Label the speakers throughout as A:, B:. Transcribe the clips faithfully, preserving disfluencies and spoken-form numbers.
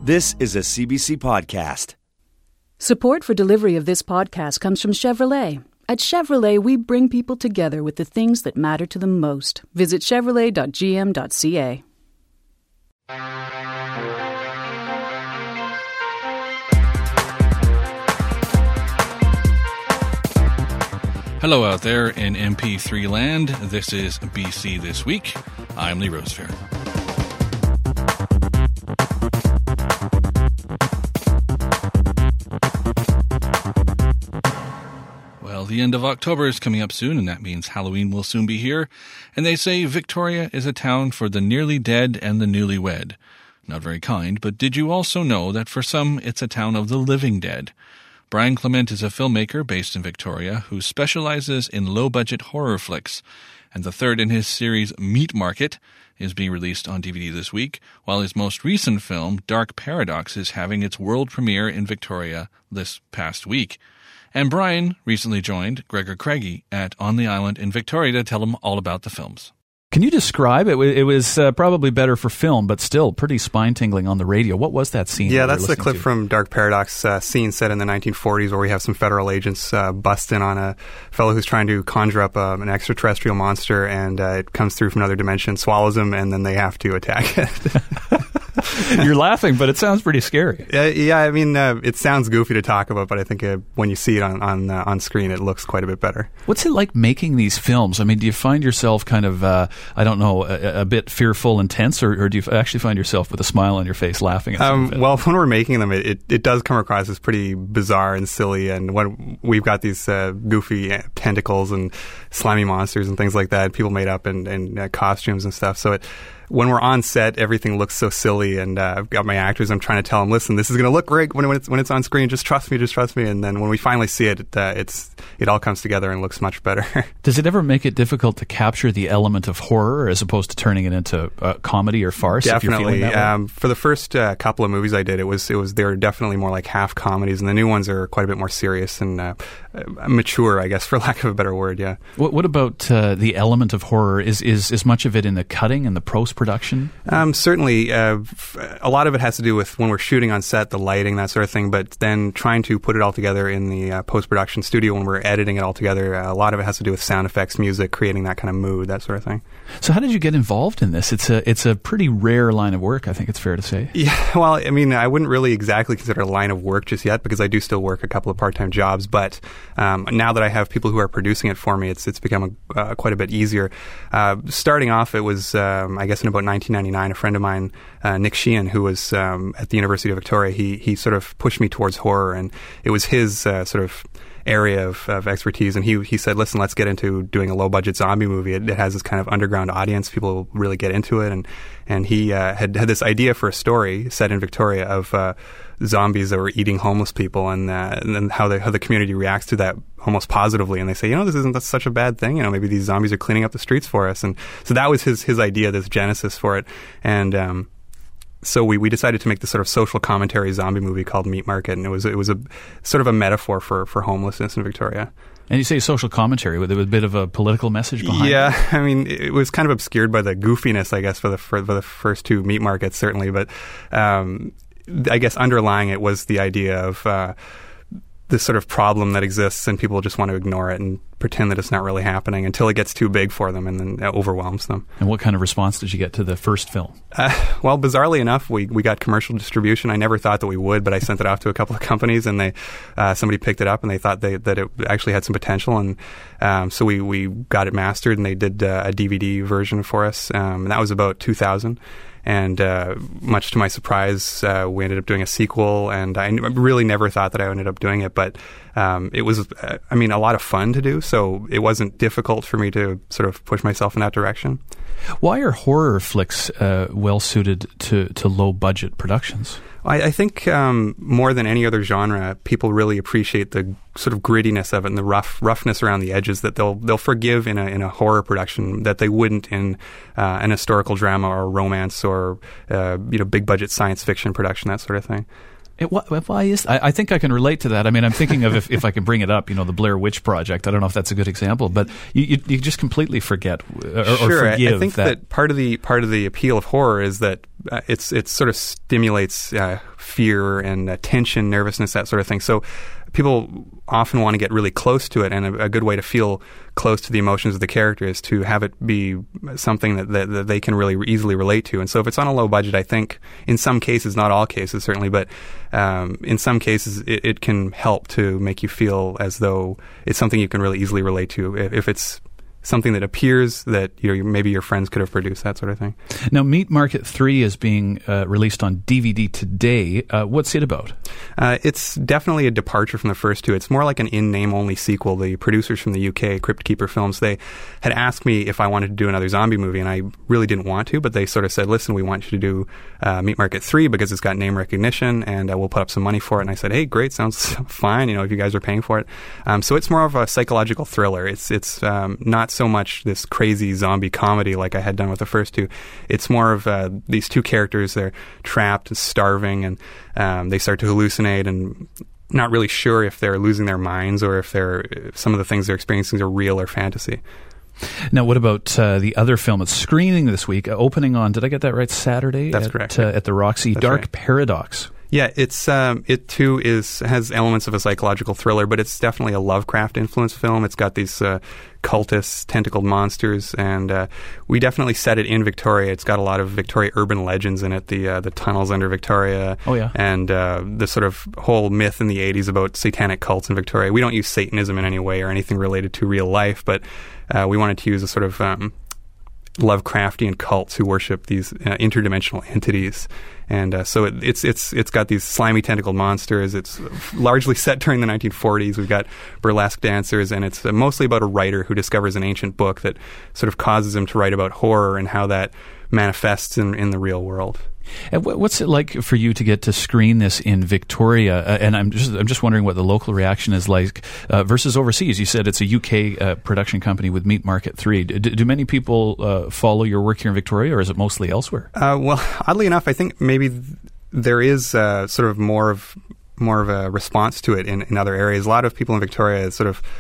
A: This is a C B C podcast.
B: Support for delivery of this podcast comes from Chevrolet. At Chevrolet, we bring people together with the things that matter to them most. Visit chevrolet dot g m dot c a.
C: Hello out there in M P three land. This is B C This Week. I'm Lee Rosefair. Well, the end of October is coming up soon, and that means Halloween will soon be here. And they say Victoria is a town for the nearly dead and the newlywed. Not very kind, but did you also know that for some it's a town of the living dead? Brian Clement is a filmmaker based in Victoria who specializes in low-budget horror flicks, and the third in his series Meat Market is being released on D V D this week, while his most recent film, Dark Paradox, is having its world premiere in Victoria this past week. And Brian recently joined Gregor Craigie at On the Island in Victoria to tell him all about the films.
D: Can you describe it? It was uh, probably better for film, but still pretty spine-tingling on the radio. What was that scene?
E: Yeah, that's the clip
D: to?
E: from Dark Paradox, uh, scene set in the nineteen forties where we have some federal agents uh, bust in on a fellow who's trying to conjure up uh, an extraterrestrial monster, and uh, it comes through from another dimension, swallows him, and then they have to attack it.
D: You're laughing, but it sounds pretty scary.
E: Uh, yeah, I mean, uh, it sounds goofy to talk about, but I think uh, when you see it on on, uh, on screen, it looks quite a bit better.
D: What's it like making these films? I mean, do you find yourself kind of, uh, I don't know, a, a bit fearful and tense, or, or do you actually find yourself with a smile on your face laughing at some of it?
E: Well, when we're making them, it, it, it does come across as pretty bizarre and silly, and when we've got these uh, goofy tentacles and slimy monsters and things like that, people made up in, in uh, costumes and stuff, so it... When we're on set, everything looks so silly, and uh, I've got my actors. I'm trying to tell them, "Listen, this is going to look great when, when it's when it's on screen. Just trust me, just trust me." And then when we finally see it, it uh, it's it all comes together and looks much better.
D: Does it ever make it difficult to capture the element of horror as opposed to turning it into uh, comedy or farce?
E: Definitely.
D: If you're feeling that
E: um, for the first uh, couple of movies I did, it was it was they were definitely more like half comedies, and the new ones are quite a bit more serious and uh, mature, I guess, for lack of a better word. Yeah.
D: What, what about uh, the element of horror? Is is is much of it in the cutting and the post production?
E: Um, certainly, uh, f- a lot of it has to do with when we're shooting on set, the lighting, that sort of thing. But then trying to put it all together in the uh, post-production studio when we're editing it all together, uh, a lot of it has to do with sound effects, music, creating that kind of mood, that sort of thing.
D: So, how did you get involved in this? It's a it's a pretty rare line of work, I think it's fair to say.
E: Yeah, well, I mean, I wouldn't really exactly consider it a line of work just yet because I do still work a couple of part-time jobs. But um, now that I have people who are producing it for me, it's it's become a, uh, quite a bit easier. Uh, starting off, it was um, I guess in about nineteen ninety-nine, a friend of mine, uh, Nick Sheehan, who was um, at the University of Victoria, he he sort of pushed me towards horror, and it was his uh, sort of area of, of expertise, and he he said, listen, let's get into doing a low-budget zombie movie. It, it has this kind of underground audience. People really get into it, and and he uh, had had this idea for a story set in Victoria of uh, zombies that were eating homeless people, and uh, and then how the how the community reacts to that almost positively, and they say, you know, this isn't that's such a bad thing. You know, maybe these zombies are cleaning up the streets for us, and so that was his his idea, this genesis for it, and. Um, So we, we decided to make this sort of social commentary zombie movie called Meat Market, and it was it was a sort of a metaphor for, for homelessness in Victoria.
D: And you say social commentary with a bit of a political message behind
E: yeah,
D: it?
E: Yeah, I mean, it was kind of obscured by the goofiness, I guess, for the for, for the first two Meat Markets, certainly. But um, I guess underlying it was the idea of uh, this sort of problem that exists, and people just want to ignore it and pretend that it's not really happening until it gets too big for them and then it overwhelms them.
D: And what kind of response did you get to the first film?
E: Uh, well, bizarrely enough, we, we got commercial distribution. I never thought that we would, but I sent it off to a couple of companies, and they uh, somebody picked it up, and they thought they, that it actually had some potential, and um, so we, we got it mastered, and they did uh, a D V D version for us, um, and that was about two thousand. And uh, much to my surprise, uh, we ended up doing a sequel, and I really never thought that I ended up doing it, but um, it was, uh, I mean, a lot of fun to do, so it wasn't difficult for me to sort of push myself in that direction.
D: Why are horror flicks uh, well-suited to, to low-budget productions?
E: I, I think um, more than any other genre, people really appreciate the sort of grittiness of it and the rough roughness around the edges that they'll they'll forgive in a in a horror production that they wouldn't in uh, an historical drama or romance or uh, you know big budget science fiction production, that sort of thing.
D: It, why is I, I think I can relate to that. I mean, I'm thinking of if, if I can bring it up, you know, the Blair Witch Project. I don't know if that's a good example, but you you, you just completely forget or,
E: sure,
D: or forgive
E: I, I think
D: that.
E: that part of the part of the appeal of horror is that uh, it's it sort of stimulates uh, fear and uh, tension, nervousness, that sort of thing. So people often want to get really close to it, and a, a good way to feel close to the emotions of the character is to have it be something that, that, that they can really easily relate to. And so if it's on a low budget, I think in some cases, not all cases certainly, but um, in some cases it, it can help to make you feel as though it's something you can really easily relate to. If, if it's something that appears that you know maybe your friends could have produced, that sort of thing.
D: Now, Meat Market three is being uh, released on D V D today. Uh, what's it about?
E: Uh, it's definitely a departure from the first two. It's more like an in-name only sequel. The producers from the U K, Crypt Keeper Films, they had asked me if I wanted to do another zombie movie, and I really didn't want to, but they sort of said, listen, we want you to do uh, Meat Market three because it's got name recognition, and uh, we'll put up some money for it. And I said, hey, great, sounds fine, you know, if you guys are paying for it. Um, so it's more of a psychological thriller. It's, it's um, not so much this crazy zombie comedy like I had done with the first two. It's more of uh, these two characters, they're trapped and starving, and um, they start to hallucinate and not really sure if they're losing their minds or if they're if some of the things they're experiencing are real or fantasy.
D: Now, what about uh, the other film? It's screening this week, uh, opening on, did I get that right, Saturday?
E: That's
D: at,
E: correct.
D: Uh, at the Roxy,
E: That's
D: Dark
E: right.
D: Paradox.
E: Yeah, it's um, it too is has elements of a psychological thriller, but it's definitely a Lovecraft influenced film. It's got these uh, cultists, tentacled monsters, and uh, we definitely set it in Victoria. It's got a lot of Victoria urban legends in it, the uh, the tunnels under Victoria,
D: oh yeah,
E: and uh, the sort of whole myth in the eighties about satanic cults in Victoria. We don't use Satanism in any way or anything related to real life, but uh, we wanted to use a sort of um, Lovecraftian cults who worship these uh, interdimensional entities. And uh, so it, it's it's it's got these slimy tentacled monsters. It's largely set during the nineteen forties. We've got burlesque dancers, and it's uh, mostly about a writer who discovers an ancient book that sort of causes him to write about horror and how that manifests in, in the real world.
D: And what's it like for you to get to screen this in Victoria? Uh, and I'm just I'm just wondering what the local reaction is like uh, versus overseas. You said it's a U K uh, production company with Meat Market three. Do, do many people uh, follow your work here in Victoria, or is it mostly elsewhere?
E: Uh, well, oddly enough, I think maybe th- there is uh, sort of more of more of a response to it in, in other areas. A lot of people in Victoria sort of,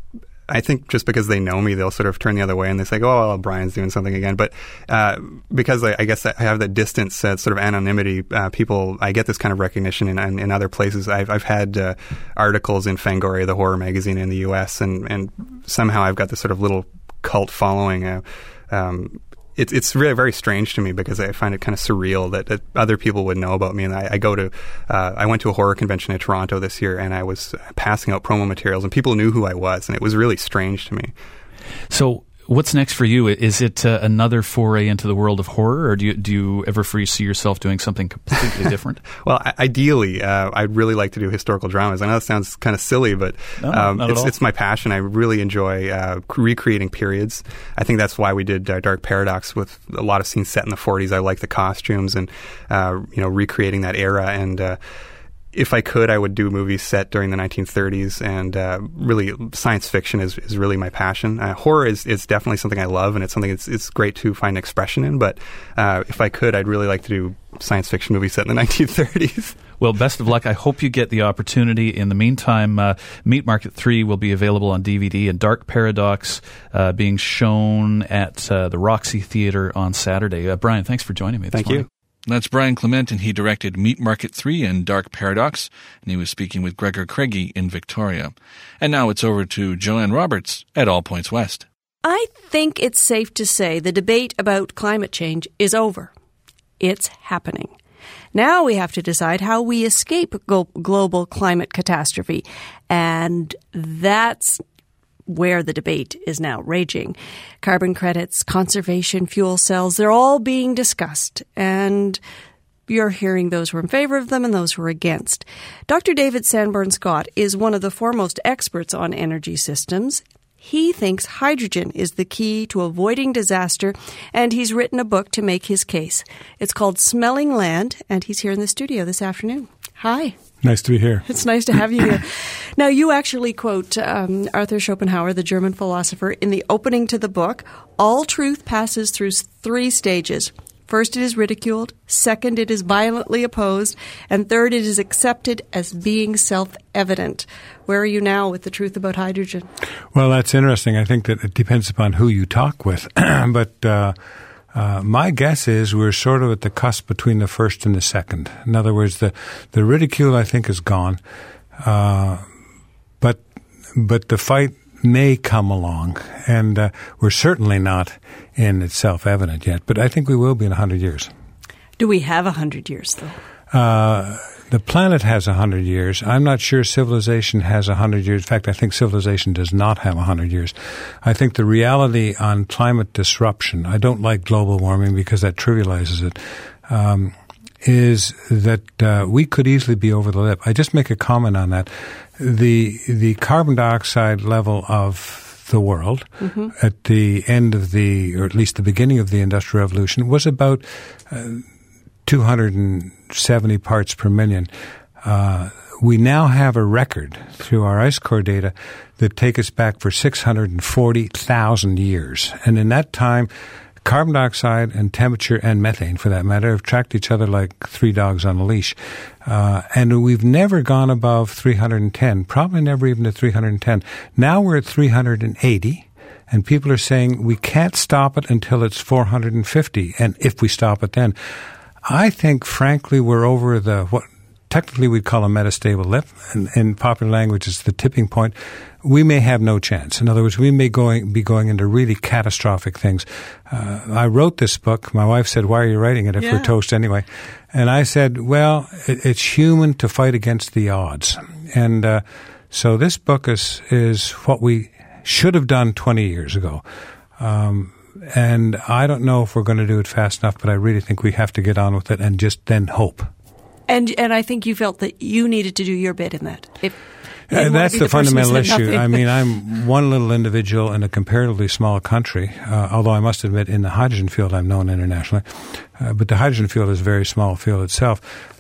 E: I think just because they know me, they'll sort of turn the other way and they say, oh, well, Brian's doing something again. But uh, because I, I guess I have that distance, uh, sort of anonymity, uh, people, I get this kind of recognition in, in, in other places. I've, I've had uh, articles in Fangoria, the horror magazine in the U S, and, and somehow I've got this sort of little cult following. Uh, um, It's it's really very strange to me because I find it kind of surreal that, that other people would know about me. And I, I go to, uh, I went to a horror convention in Toronto this year, and I was passing out promo materials, and people knew who I was, and it was really strange to me.
D: So, what's next for you? Is it uh, another foray into the world of horror, or do you do you ever foresee yourself doing something completely different?
E: Well, I, ideally, uh, I'd really like to do historical dramas. I know that sounds kind of silly, but
D: no,
E: um,
D: not
E: it's,
D: at all.
E: it's my passion. I really enjoy uh, recreating periods. I think that's why we did uh, Dark Paradox with a lot of scenes set in the forties. I like the costumes and uh, you know recreating that era. And uh, if I could, I would do movies set during the nineteen thirties, and uh, really science fiction is, is really my passion. Uh, horror is, is definitely something I love, and it's something it's, it's great to find expression in, but uh, if I could, I'd really like to do science fiction movies set in the nineteen thirties.
D: Well, best of luck. I hope you get the opportunity. In the meantime, uh, Meat Market three will be available on D V D, and Dark Paradox uh, being shown at uh, the Roxy Theatre on Saturday. Uh, Brian, thanks for joining me this
E: Thank
D: morning.
E: you.
C: That's Brian Clement, and he directed Meat Market three and Dark Paradox, and he was speaking with Gregor Craigie in Victoria. And now it's over to Joanne Roberts at All Points West.
F: I think it's safe to say the debate about climate change is over. It's happening. Now we have to decide how we escape go- global climate catastrophe, and that's where the debate is now raging. Carbon credits, conservation, fuel cells, they're all being discussed, and you're hearing those who are in favor of them and those who are against. Doctor David Sanborn-Scott is one of the foremost experts on energy systems. He thinks hydrogen is the key to avoiding disaster, and he's written a book to make his case. It's called Smelling Land, and he's here in the studio this afternoon. Hi.
G: Nice to be here.
F: It's nice to have you here. Now, you actually quote um, Arthur Schopenhauer, the German philosopher, in the opening to the book. All truth passes through three stages. First, it is ridiculed. Second, it is violently opposed. And third, it is accepted as being self-evident. Where are you now with the truth about hydrogen?
G: Well, that's interesting. I think that it depends upon who you talk with. but uh, Uh, my guess is we're sort of at the cusp between the first and the second. In other words, the, the ridicule, I think, is gone. Uh, but but the fight may come along, and uh, we're certainly not in it's self-evident yet. But I think we will be in one hundred years.
F: Do we have one hundred years, though?
G: Uh, the planet has one hundred years. I'm not sure civilization has one hundred years. In fact, I think civilization does not have one hundred years. I think the reality on climate disruption, I don't like global warming because that trivializes it, um, is that uh, we could easily be over the lip. I just make a comment on that. The the carbon dioxide level of the world mm-hmm. at the end of the, or at least the beginning of the Industrial Revolution, was about uh, two hundred seventy parts per million. Uh, we now have a record through our ice core data that take us back for six hundred forty thousand years. And in that time, carbon dioxide and temperature and methane, for that matter, have tracked each other like three dogs on a leash. Uh, and we've never gone above three hundred ten, probably never even to three hundred ten. Now we're at three hundred eighty, and people are saying we can't stop it until it's four hundred fifty, and if we stop it then. I think, frankly, we're over the, what technically we'd call a metastable lip. In, in popular language, it's the tipping point. We may have no chance. In other words, we may going, be going into really catastrophic things. Uh, I wrote this book. My wife said, why are you writing it if yeah. we're toast anyway? And I said, well, it, it's human to fight against the odds. And uh, so this book is, is what we should have done twenty years ago. Um, and I don't know if we're going to do it fast enough, but I really think we have to get on with it and just then hope.
F: And and I think you felt that you needed to do your bit in that. If,
G: uh, that's the, the fundamental issue. I mean, I'm one little individual in a comparatively small country, uh, although I must admit in the hydrogen field I'm known internationally. Uh, but the hydrogen field is a very small field itself.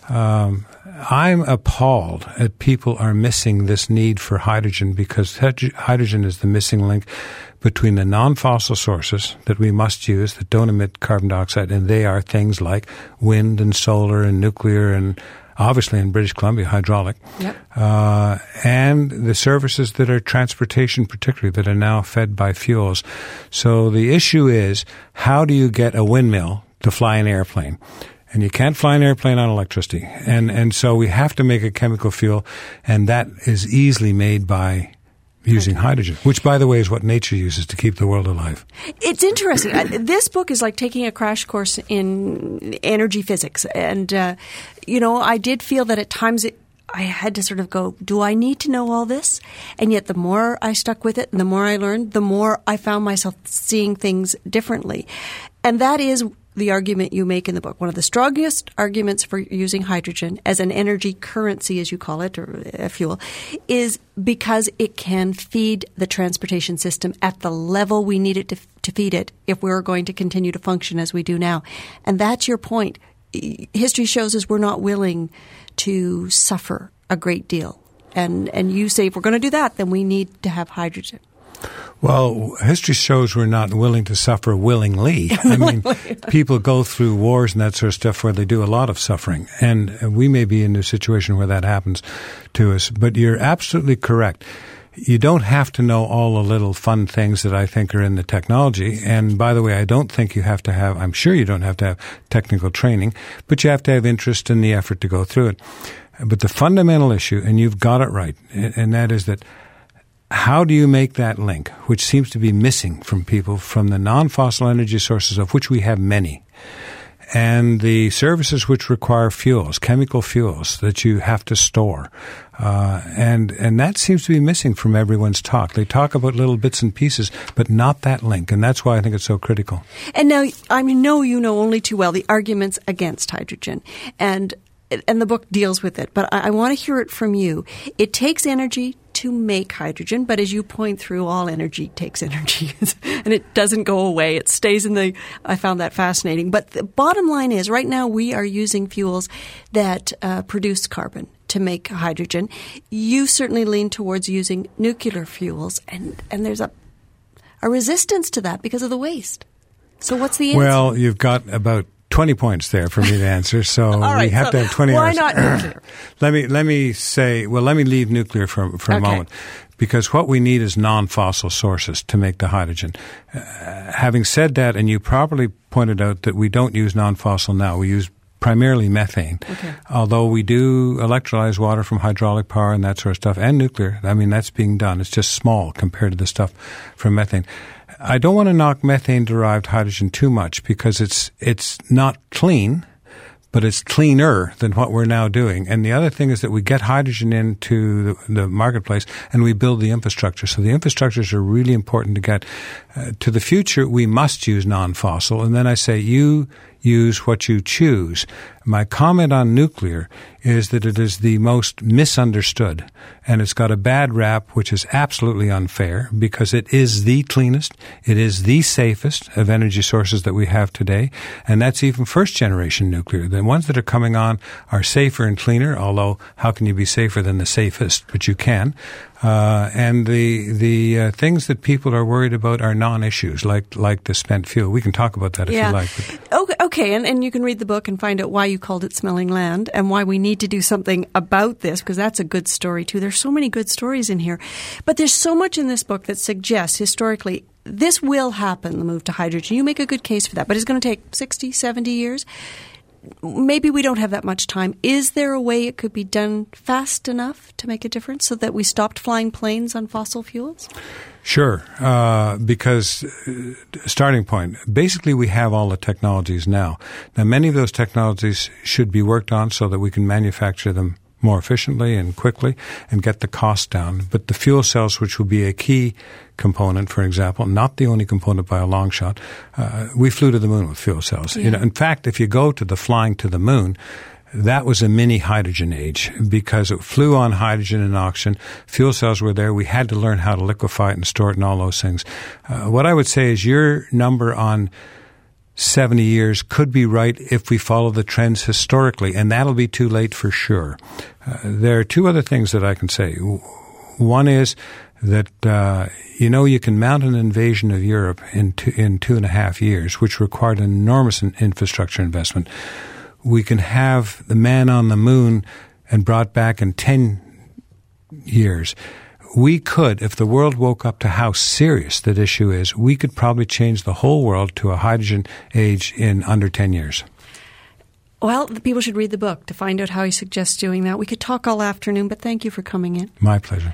G: Um, I'm appalled at people are missing this need for hydrogen because hydrogen is the missing link between the non-fossil sources that we must use that don't emit carbon dioxide, and they are things like wind and solar and nuclear and obviously in British Columbia, hydraulic, yep. uh, and the services that are transportation particularly that are now fed by fuels. So the issue is, how do you get a windmill to fly an airplane? And you can't fly an airplane on electricity. And, and so we have to make a chemical fuel, and that is easily made by using hydrogen, which, by the way, is what nature uses to keep the world alive.
F: It's interesting. This book is like taking a crash course in energy physics. And, uh, you know, I did feel that at times it, I had to sort of go, do I need to know all this? And yet the more I stuck with it and the more I learned, the more I found myself seeing things differently. And that is the argument you make in the book. One of the strongest arguments for using hydrogen as an energy currency, as you call it, or a fuel, is because it can feed the transportation system at the level we need it to, to feed it if we're going to continue to function as we do now. And that's your point. History shows us we're not willing to suffer a great deal. And, and you say if we're going to do that, then we need to have hydrogen.
G: Well, history shows we're not willing to suffer willingly. I mean, people go through wars and that sort of stuff where they do a lot of suffering. And we may be in a situation where that happens to us. But you're absolutely correct. You don't have to know all the little fun things that I think are in the technology. And by the way, I don't think you have to have, I'm sure you don't have to have technical training, but you have to have interest in the effort to go through it. But the fundamental issue, and you've got it right, and that is that how do you make that link, which seems to be missing from people, from the non-fossil energy sources, of which we have many, and the services which require fuels, chemical fuels that you have to store. Uh, and, and that seems to be missing from everyone's talk. They talk about little bits and pieces, but not that link. And that's why I think it's so critical.
F: And now, I know you know only too well the arguments against hydrogen. And and the book deals with it, but I, I want to hear it from you. It takes energy to make hydrogen, but as you point through, all energy takes energy, and it doesn't go away. It stays in the – I found that fascinating. But the bottom line is, right now we are using fuels that uh, produce carbon to make hydrogen. You certainly lean towards using nuclear fuels, and, and there's a a resistance to that because of the waste. So what's the answer?
G: Well, you've got about twenty points there for me to answer, so
F: right,
G: we have
F: so
G: to have twenty
F: why
G: hours.
F: Why not nuclear?
G: let me let me say, well, let me leave nuclear for, for a
F: okay.
G: moment, because what we need is non-fossil sources to make the hydrogen. Uh, having said that, and you properly pointed out that we don't use non-fossil now, we use primarily methane. Okay. Although we do electrolyze water from hydraulic power and that sort of stuff, and nuclear. I mean, that's being done. It's just small compared to the stuff from methane. I don't want to knock methane-derived hydrogen too much because it's it's not clean, but it's cleaner than what we're now doing. And the other thing is that we get hydrogen into the, the marketplace and we build the infrastructure. So the infrastructures are really important to get. Uh, to the future, we must use non-fossil. And then I say, you use what you choose. My comment on nuclear is that it is the most misunderstood, and it's got a bad rap, which is absolutely unfair because it is the cleanest, it is the safest of energy sources that we have today, and that's even first-generation nuclear. The ones that are coming on are safer and cleaner, although how can you be safer than the safest? But you can. Uh, and the the uh, things that people are worried about are non-issues, like like the spent fuel. We can talk about that if
F: yeah.
G: you like. But.
F: Okay, okay. And, and you can read the book and find out why you called it Smelling Land and why we need to do something about this, because that's a good story, too. There's so many good stories in here. But there's so much in this book that suggests, historically, this will happen, the move to hydrogen. You make a good case for that. But it's going to take sixty, seventy years. Maybe we don't have that much time. Is there a way it could be done fast enough to make a difference so that we stopped flying planes on fossil fuels?
G: Sure, uh, because uh, starting point, basically we have all the technologies now. Now, many of those technologies should be worked on so that we can manufacture them more efficiently and quickly and get the cost down. But the fuel cells, which will be a key component, for example, not the only component by a long shot, uh, we flew to the moon with fuel cells. Yeah. You know, in fact, if you go to the flying to the moon, that was a mini hydrogen age because it flew on hydrogen and oxygen. Fuel cells were there. We had to learn how to liquefy it and store it and all those things. Uh, what I would say is your number on seventy years could be right if we follow the trends historically, and that'll be too late for sure. Uh, there are two other things that I can say. One is that, uh, you know, you can mount an invasion of Europe in two, in two and a half years, which required an enormous infrastructure investment. We can have the man on the moon and brought back in ten years. We could, if the world woke up to how serious that issue is, we could probably change the whole world to a hydrogen age in under ten years.
F: Well, the people should read the book to find out how he suggests doing that. We could talk all afternoon, but thank you for coming in.
G: My pleasure.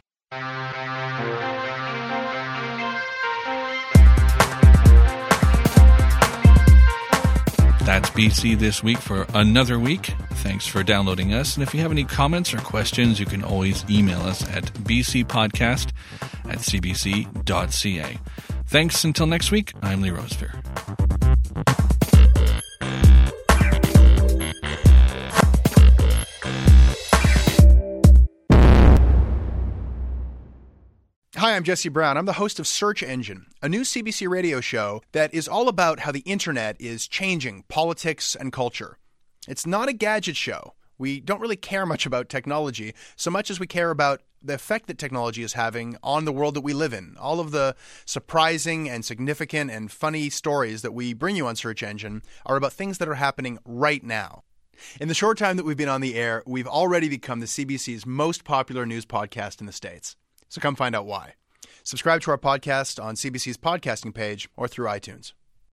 C: That's B C This Week for another week. Thanks for downloading us. And if you have any comments or questions, you can always email us at bcpodcast at c b c dot c a. Thanks until next week. I'm Lee Rosevere.
H: Hi, I'm Jesse Brown. I'm the host of Search Engine, a new C B C radio show that is all about how the internet is changing politics and culture. It's not a gadget show. We don't really care much about technology so much as we care about the effect that technology is having on the world that we live in. All of the surprising and significant and funny stories that we bring you on Search Engine are about things that are happening right now. In the short time that we've been on the air, we've already become the C B C's most popular news podcast in the States. So come find out why. Subscribe to our podcast on C B C's podcasting page or through iTunes.